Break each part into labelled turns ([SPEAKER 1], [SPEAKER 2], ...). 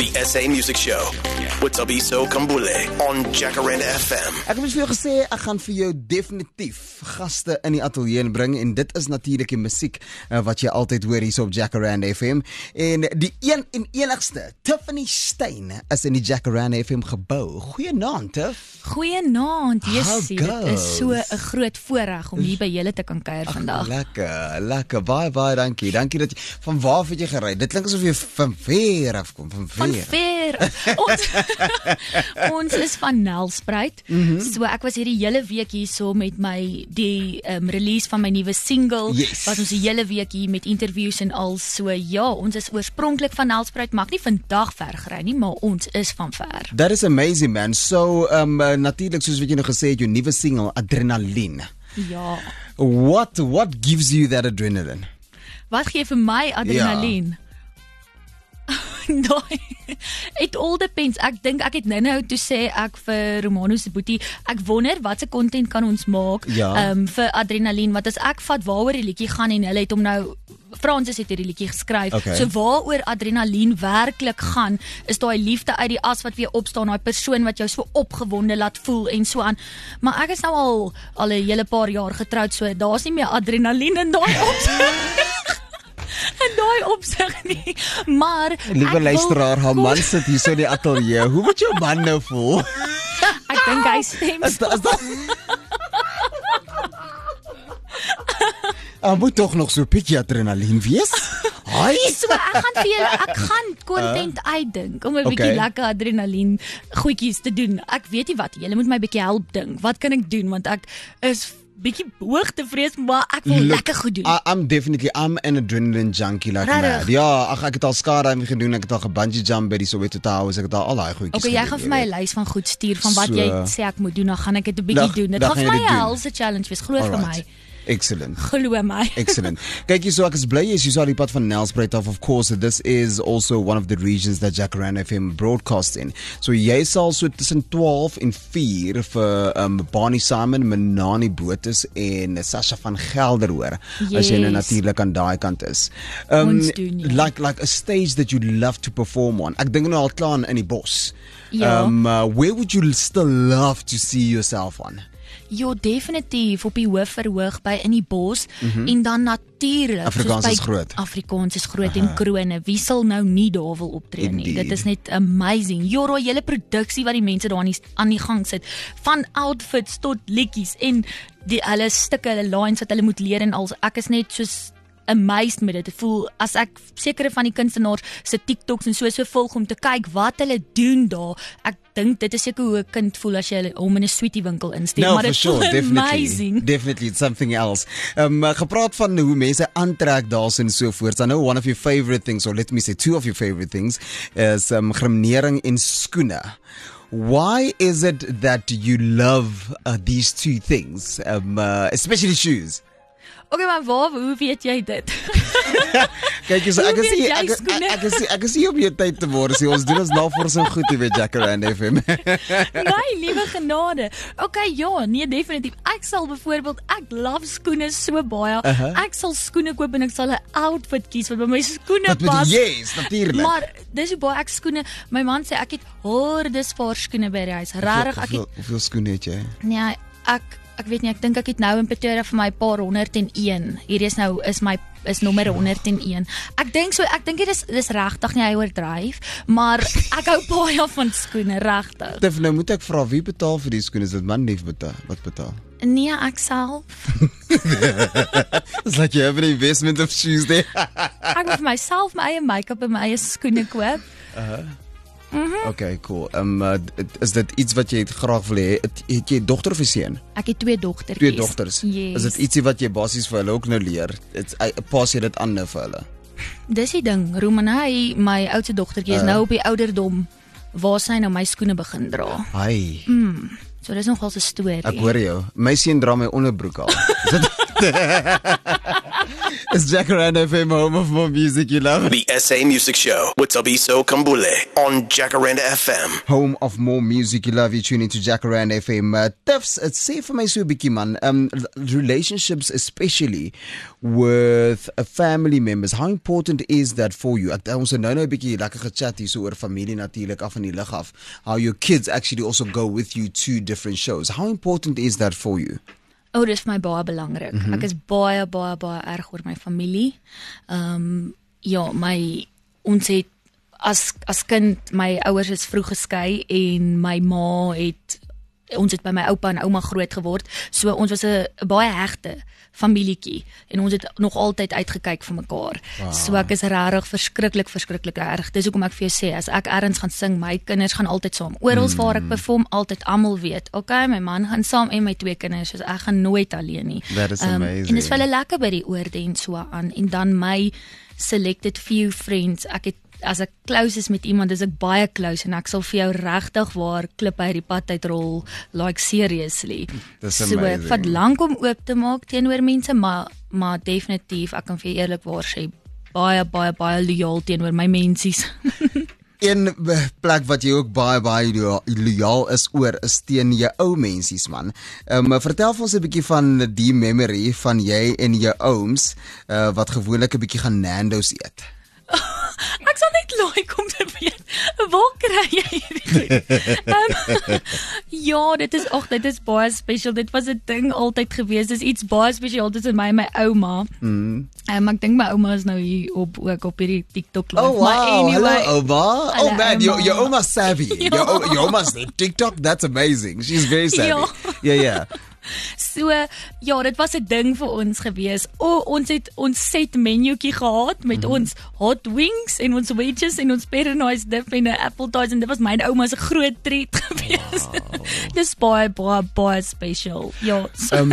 [SPEAKER 1] The SA Music Show with Tabiso Kambule on Jacaranda FM.
[SPEAKER 2] Ek het vir jou gesê, ek gaan vir jou definitief gaste in die ateljee bring en dit is natuurlik die musiek wat jy altyd hoor hier op Jacaranda FM. En die een en enigste, Tiffany Stein, is in die Jacaranda FM gebou. Goeienaand, Tiff.
[SPEAKER 3] Goeienaand, Jessie. Dit is so 'n groot voorreg om hier by julle te kan kuier vandag.
[SPEAKER 2] Lekker. Baie dankie. Dankie dat jy, van waar af het jy gery? Dit klink asof jy van ver af kom, van ver.
[SPEAKER 3] Ons is van Nelspruit. So ek was hierdie hele week hier so met die release van my nuwe single.
[SPEAKER 2] Yes.
[SPEAKER 3] Wat ons die hele week hier met interviews en al so. Ja, ons is oorspronklik van Nelspruit, mag nie vandag ver gery nie, maar ons is van ver.
[SPEAKER 2] That is amazing, man. So, natuurlik soos wat jy nou gesê het, jou nuwe single Adrenaline.
[SPEAKER 3] Ja.
[SPEAKER 2] What gives you that adrenaline?
[SPEAKER 3] Wat gee vir my adrenaline? Nee, it all depends. Ek dink ek het nou toe sê ek vir Romano se boetie, ek wonder wat se content kan ons maak vir Adrenaline, want as ek vat waaroor die liedjie gaan en hulle het hom nou Francis het hierdie liedjie geskryf. Okay. So waaroor Adrenaline werklik gaan, is daai liefde uit die as wat weer opstaan, daai persoon wat jou so opgewonde laat voel en so aan. Maar ek is nou al 'n hele paar jaar getroud, so daar's nie meer adrenaline in daai opsig nie, maar
[SPEAKER 2] liewe luisteraar, haar man sit hier so in die ateljee. Hoe moet jou man nou voel?
[SPEAKER 3] Ek dink hy stem
[SPEAKER 2] moet toch nog so bietjie adrenaline wees?
[SPEAKER 3] So ek gaan content uitdink om 'n bietjie lekker adrenaline goedjies te doen. Ek weet nie wat, julle moet my bietjie help dink. Wat kan ek doen, want ek is bietjie hoogtevrees, maar ek wil lekker goed doen.
[SPEAKER 2] I'm an adrenaline junkie like mad. Ja, ek het al skydiving gedoen, ek het al gebungee jump by die Soweto Towers, ek het al daai goedjies gedoen.
[SPEAKER 3] Jy gaan vir my 'n lys van goed stuur van wat jy sê ek moet doen, dan gaan ek dit 'n bietjie doen. Dit gaan vir my 'n helse challenge wees, glo vir my.
[SPEAKER 2] Excellent.
[SPEAKER 3] Glo my.
[SPEAKER 2] Excellent. Kyk, so ek is bly jy is die pad van Nelspruit af. Of course, this is also one of the regions that Jacaranda FM broadcasts in. So jy sal so tussen 12 en 4 vir Barney Simon, Menani Botus en Sasha van Gelder hoor. As jy nou natuurlik aan daai kant is.
[SPEAKER 3] Ons doen, ja.
[SPEAKER 2] Like a stage that you love to perform on. Ek dink nou al klaar in die bos.
[SPEAKER 3] Ja.
[SPEAKER 2] Where would you still love to see yourself on?
[SPEAKER 3] Ja, definitief op die hoofverhoog by in die bos en dan natuurlik
[SPEAKER 2] Afrikaans is groot.
[SPEAKER 3] Afrikaans is groot en krone. Wie sal nou nie daar wil optree nie? Dit is net amazing. Ja, daai hele produksie wat die mense daar aan die gang sit, van outfits tot liedjies en die hulle stukke, hulle lines wat hulle moet leer en al. Ek is net soos amazed met dit. Ek voel as ek sekere van die kunstenaars se TikToks en so volg om te kyk wat hulle doen daar. Ek dink dit is seker hoe 'n kind voel as jy hom in 'n sweetie winkel insteek, maar dit voel amazing.
[SPEAKER 2] Definitely, it's something else. Gepraat van hoe mense aantrek daar en so voort. I know one of your favorite things, or let me say two of your favorite things, is grimnering en skoene. Why is it that you love these two things, especially shoes?
[SPEAKER 3] Okay, maar hoe weet jy dit?
[SPEAKER 2] Kyk, so ek is hier op jou tyd te word. Ons doen ons navorsing goed hier by Jacaranda FM.
[SPEAKER 3] Nee, liewe genade. Okay, ja, nee, definitief. Ek sal byvoorbeeld, ek love skoene so baie. Ek sal skoene koop en ek sal 'n outfit kies wat by my skoene pas.
[SPEAKER 2] Yes, natuurlik.
[SPEAKER 3] Maar dis hoe baie ek skoene. My man sê ek het hordes paar skoene by die huis. Regtig,
[SPEAKER 2] hoeveel skoene het jy?
[SPEAKER 3] Nee, ek weet nie, ek dink ek het nou in Pretoria vir my paar 101. Hierdie is nommer 101. Ek dink dit is regtig nie hy oordryf, maar ek hou baie van skoene, regtig.
[SPEAKER 2] Tiff, nou moet ek vra, wie betaal vir die skoene? Is dit man lief wat betaal?
[SPEAKER 3] Nee, ek self.
[SPEAKER 2] It's like you have an investment of shoes there.
[SPEAKER 3] Ek moet vir myself my eie make-up en my eie skoene koop.
[SPEAKER 2] Okay, cool. Is dit iets wat jy graag wil hê? Het jy dogter of 'n seun?
[SPEAKER 3] Ek het 2 dogtertjies.
[SPEAKER 2] 2 dogters.
[SPEAKER 3] Yes.
[SPEAKER 2] Is dit ietsie wat jy basies vir hulle ook nou leer? Pas jy dit aan nou vir hulle?
[SPEAKER 3] Dis die ding, Romanai, my oudste dogtertjie is nou op die ouderdom waar sy nou my skoene begin dra.
[SPEAKER 2] Ai.
[SPEAKER 3] So dis nogal 'n storie.
[SPEAKER 2] Ek hoor jou. My seun dra my onderbroek al. It's Jacaranda FM, home of more music you love.
[SPEAKER 1] The SA Music Show with Tabiso Kambule on Jacaranda FM.
[SPEAKER 2] Home of more music you love. You tune into Jacaranda FM. Tiffs, it's safe for my so bietjie man. Relationships, especially with family members. How important is that for you? Ons het nou 'n bietjie lekker gechat hier so oor familie natuurlik af van die lig af. How your kids actually also go with you to different shows. How important is that for you?
[SPEAKER 3] Dit is vir my baie belangrik. Ek is baie erg oor my familie. Ons het as kind, my ouers is vroeg geskei en my ma ons het by my oupa en ouma groot geword. So ons was 'n baie hegte familietjie en ons het nog altyd uitgekyk vir mekaar. So ek is regtig verskriklik erg. Dis hoekom ek vir jou sê, as ek ergens gaan sing, my kinders gaan altyd saam. Oral waar ek perform, altyd almal weet. Okay, my man gaan saam en my 2 kinders, so ek gaan nooit alleen nie.
[SPEAKER 2] That is amazing.
[SPEAKER 3] En dis vir hulle lekker by die oorde en so aan. En dan my selected few friends. As ek close is met iemand, is ek baie close en ek sal vir jou regtig waar klip uit die pad uitrol, like seriously.
[SPEAKER 2] Dis
[SPEAKER 3] so
[SPEAKER 2] amazing.
[SPEAKER 3] Vat lank om oop te maak teenoor mense, maar definitief, ek kan vir jou eerlikwaar sê, baie loyaal teenoor my mensies.
[SPEAKER 2] Een plek wat jy ook baie loyaal is oor is teen jou ou mensies man. Vertel vir ons 'n bietjie van die memory van jy en jou ooms wat gewoonlik 'n bietjie gaan Nando's eet.
[SPEAKER 3] Ek sal net like om te weet, waar kry jy hierdie? Ja, dit is baie special. Dit was 'n ding altyd gewees. Dis iets baie spesiaal tussen my en my ouma. Ek dink my ouma is nou hier ook op hierdie TikTok live.
[SPEAKER 2] Oh wow,
[SPEAKER 3] anyway,
[SPEAKER 2] hello Oma. Oh man, your Oma's savvy.
[SPEAKER 3] Ja.
[SPEAKER 2] Your Oma's TikTok, that's amazing. She's very savvy. Yeah.
[SPEAKER 3] So, dit was 'n ding vir ons gewees. Ons het ons set menuetjie gehad met ons hot wings en ons wedges en ons peronoise dip en 'n apple tart en dit was my ouma se groot treat gewees. Dis baie special. Ja.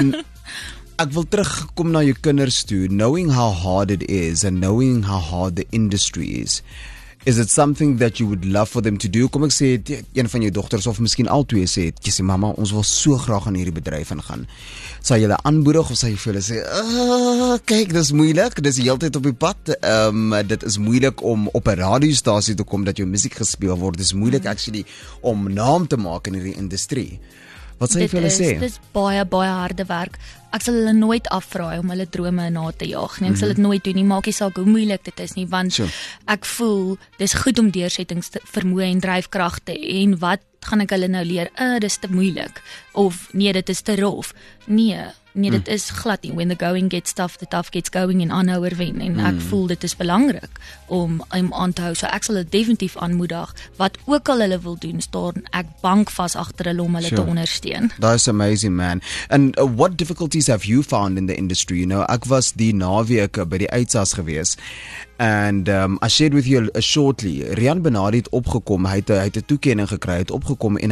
[SPEAKER 2] Ek wil terugkom na jou kinders toe. Knowing how hard it is and knowing how hard the industry is it something that you would love for them to do? Kom ek sê, een van jou dogters of miskien al twee sê, jy sê mamma, ons wil so graag aan hierdie bedryf ingaan. Sal jy hulle aanmoedig of sal jy vir hulle sê, kyk, dis moeilik, dis die hele tyd op die pad. Dit is moeilik om op 'n radiostasie te kom dat jou musiek gespeel word. Dis moeilik actually om naam te maak in hierdie industrie. Wat sal jy vir hulle sê?
[SPEAKER 3] Dit is baie harde werk. Ek sal hulle nooit afraai om hulle drome na te jaag nie. Ek sal dit nooit doen nie, maak nie saak hoe moeilik dit is nie, want ek voel dis goed om deursettingsvermoë en dryfkrag te hê. En wat gaan ek hulle nou leer? Dis te moeilik of nee, dit is te rof. Nee, dit is glad nie. When the going gets tough, the tough gets going en aanhouer wen. En ek voel dit is belangrik om aan te hou. So ek sal dit definitief aanmoedig. Wat ook al hulle wil doen, staan ek bankvas agter hulle om hulle te ondersteun.
[SPEAKER 2] That's amazing, man. And what difficulties have you found in the industry? You know, ek was die naweek by die uitsas gewees. And I shared with you shortly, Rian Benardi het opgekom, hy het 'n toekenning gekry, hy het opgekom en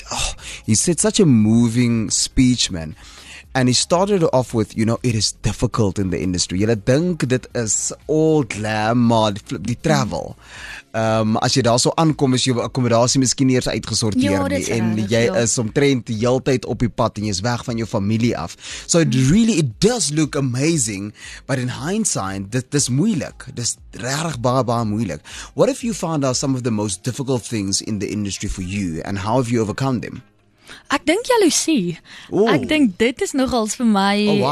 [SPEAKER 2] he said such a moving speech, man. And he started off with, you know, it is difficult in the industry. Julle dink dit is all glam, maar die travel. As jy daar so aankom, is jou akkommodasie miskien nie eers uitgesorteer nie. En jy is omtrent die hele tyd op die pad en jy is weg van jou familie af. So it does look amazing, but in hindsight, dit is moeilik. Dis regtig baie moeilik. What have you found are some of the most difficult things in the industry for you and how have you overcome them?
[SPEAKER 3] Ek dink jaloesie. Ek dink dit is nogals vir my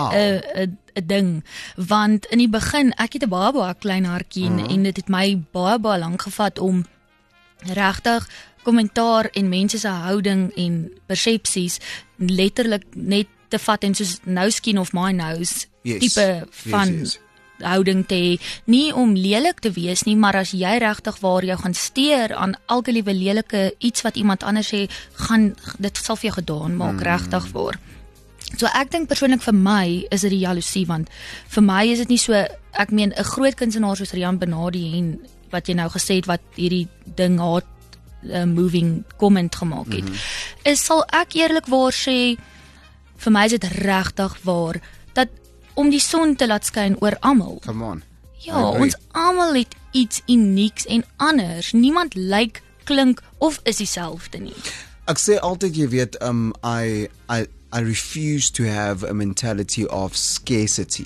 [SPEAKER 3] 'n ding, want in die begin, ek het 'n baie klein hartjie en dit het my baie lank gevat om regtig kommentaar en mense se houding en persepsies letterlik net te vat en soos nou skin of my nose tipe van houding te hê, nie om lelik te wees nie, maar as jy regtig waar jou gaan steur aan elke liewe lelike iets wat iemand anders sê, gaan dit sal vir jou gedaan maak, regtig waar. So ek dink persoonlik vir my is dit die jaloesie, want vir my is dit nie so, ek meen 'n groot kunstenaar soos Rian Benardi en wat jy nou gesê het wat hierdie ding moving comment gemaak het. Sal ek eerlikwaar sê, vir my is dit regtig waar dat om die son te laat skyn oor almal.
[SPEAKER 2] Come on.
[SPEAKER 3] Ja, ons almal het iets unieks en anders. Niemand lyk, klink of is dieselfde nie.
[SPEAKER 2] Ek sê altyd, jy weet, I refuse to have a mentality of scarcity.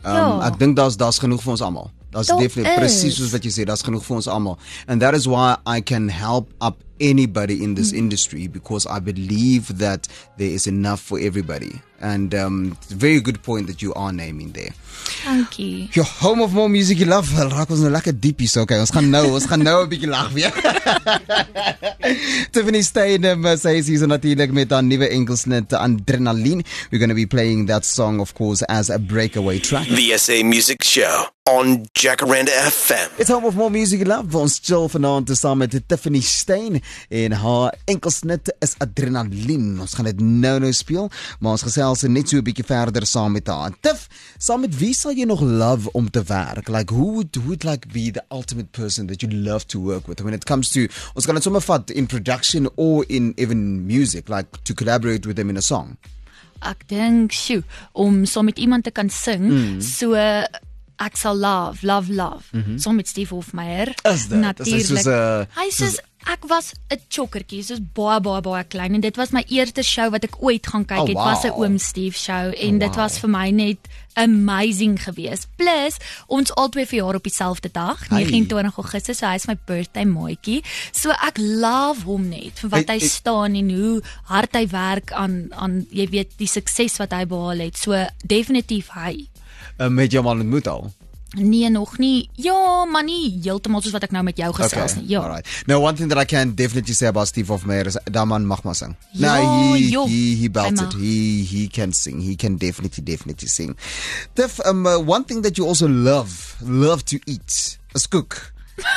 [SPEAKER 2] Ek dink daar's genoeg vir ons almal. That's definitely presies soos wat jy sê, that's genoeg vir ons almal. And that is why I can help up anybody in this industry, because I believe that there is enough for everybody. And very good point that you are naming there.
[SPEAKER 3] Thank you.
[SPEAKER 2] Your home of more music you love. Wel raak ons nou lekker diepies, okay. Ons gaan nou 'n bietjie lag weer. Tiffany Stein sy is hier natuurlik met haar nuwe enkelsnit Adrenaline. We're going to be playing that song, of course, as a breakaway track.
[SPEAKER 1] The SA Music Show on Jacaranda FM.
[SPEAKER 2] It's home of more music you love. Ons chill vanaand saam met Tiffany Stein en haar enkelsnit is Adrenaline. Ons gaan dit nou speel, maar ons gesels net so 'n bietjie verder saam met haar. Tiff, saam met wie sal jy nog love om te werk? Like who would like be the ultimate person that you love to work with when it comes to, ons kan dit sommer vat in production or in even music, like to collaborate with them in a song?
[SPEAKER 3] Ek dink, om saam met iemand te kan sing, so ek sal love, saam met Steve Hofmeyer. Natuurlijk. Hy soos, ek was 'n chokkertjie, soos baie klein, en dit was my eerste show wat ek ooit gaan kyk, het was 'n Oom Steve show, en dit was vir my net amazing geweest. Plus, ons albei verjaar op dieselfde dag, 29 Augustus, so hy is my birthday maatjie. So ek love hom net vir wat hy staan en hoe hard hy werk aan jy weet die sukses wat hy behaal het. So definitief hy.
[SPEAKER 2] Met jou man ontmoet al?
[SPEAKER 3] Nee, nog nie. Ja, maar nie heeltemal soos wat ek nou met jou gesels nie. Ja.
[SPEAKER 2] Alright. Now, one thing that I can definitely say about Steve Hofmeyer is that man mag maar sing.
[SPEAKER 3] Ja,
[SPEAKER 2] he belted. He can sing. He can definitely sing. Tiff, one thing that you also love to eat is koek.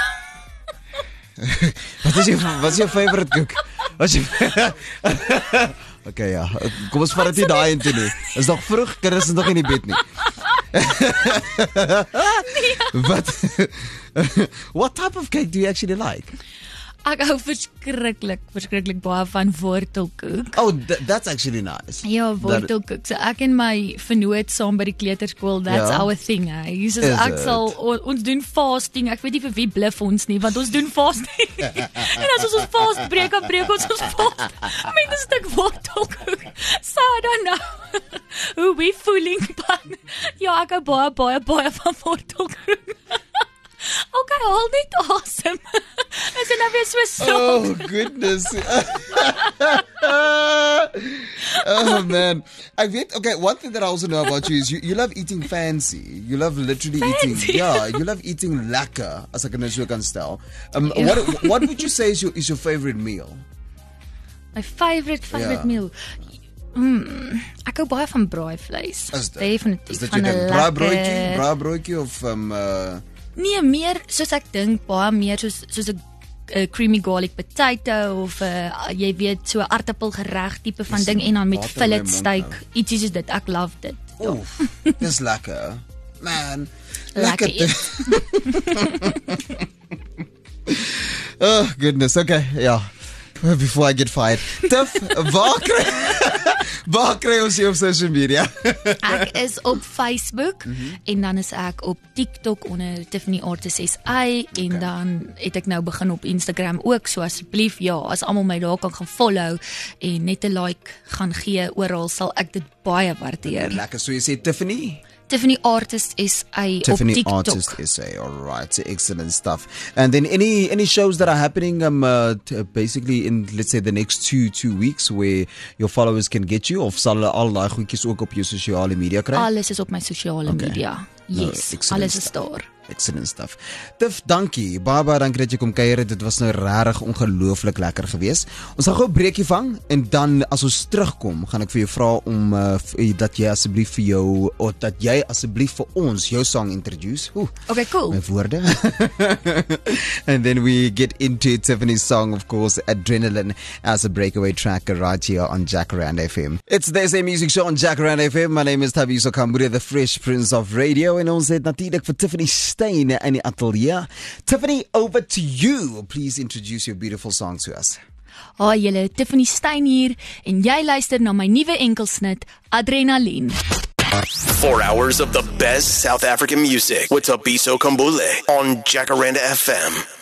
[SPEAKER 2] Wat is jou favorite koek? Okay, ja. Kom ons vat dit nie daai in toe nie. Is nog vroeg, kinders is nog in die bed nie. What type of cake do you actually like?
[SPEAKER 3] Ek hou verskriklik baie van wortelkoek.
[SPEAKER 2] Oh, that's actually nice.
[SPEAKER 3] Ja, wortelkoek. So ek en my vernoot saam by die kleuterskool, that's our thing. Ons doen fasting. Ek weet nie vir wie bluf ons nie, want ons doen fasting. En as ons fast breek, dan breek ons fast met 'n stuk wortelkoek. So I don't know hoe we fooling, but ja, ek hou baie van wortelkoek. Okay, haal net asem. Is dit nou weer so saak?
[SPEAKER 2] Oh, goodness. Oh, man. Ek weet, okay, one thing that I also know about you is you love eating fancy. You love literally eating, you love eating lekker, as ek nou so kan stel. What would you say is your favorite meal?
[SPEAKER 3] My favorite meal? Ek hou baie van braaivleis. Definitief.
[SPEAKER 2] Is dit jou braaibroodjie of
[SPEAKER 3] Nee, meer soos ek dink, baie meer soos 'n creamy garlic potato of jy weet so 'n aartappelgereg tipe van ding en dan met fillet steak, ietsie soos dit. Ek love dit.
[SPEAKER 2] Oef, dis lekker. Man,
[SPEAKER 3] lekker.
[SPEAKER 2] Oh, goodness. Okay, yeah. Before I get fired. Tiff, waar kry ons jou op social media?
[SPEAKER 3] Ek is op Facebook en dan is ek op TikTok onder Tiffany Artist SA en dan het ek nou begin op Instagram ook, so asseblief as almal my daar kan gaan follow en net 'n like gaan gee oral, sal ek dit baie waardeer.
[SPEAKER 2] Lekker, so jy sê Tiffany
[SPEAKER 3] Artist SA op TikTok.
[SPEAKER 2] Tiffany Artist SA, alright, excellent stuff. And then any shows that are happening basically in, let's say, the next two weeks where your followers can get you, of sal hulle al daai goedjies ook op jou sosiale media kry?
[SPEAKER 3] Alles is op my sosiale media. Yes, alles is daar.
[SPEAKER 2] Excellent stuff. Tiff, dankie. Baie dankie dat jy kom kuier. Dit was nou regtig ongelooflik lekker geweest. Ons gaan gou 'n breekie vang en dan as ons terugkom, gaan ek vir jou vra om dat jy asseblief vir ons jou song introduce.
[SPEAKER 3] Okay, cool.
[SPEAKER 2] My woorde. And then we get into Tiffany's song, of course, Adrenaline, as a breakaway track right here on Jacaranda FM. It's the SA Music Show on Jacaranda FM. My name is Thabiso Kambure, the Fresh Prince of Radio, en ons het natuurlik vir Tiffany Stein in die atelier. Tiffany, over to you. Please introduce your beautiful song to us.
[SPEAKER 3] Julle, Tiffany Stein hier en jy luister na my nuwe enkelsnit Adrenaline.
[SPEAKER 1] 4 hours of the best South African music with Thabiso Kambule on Jacaranda FM.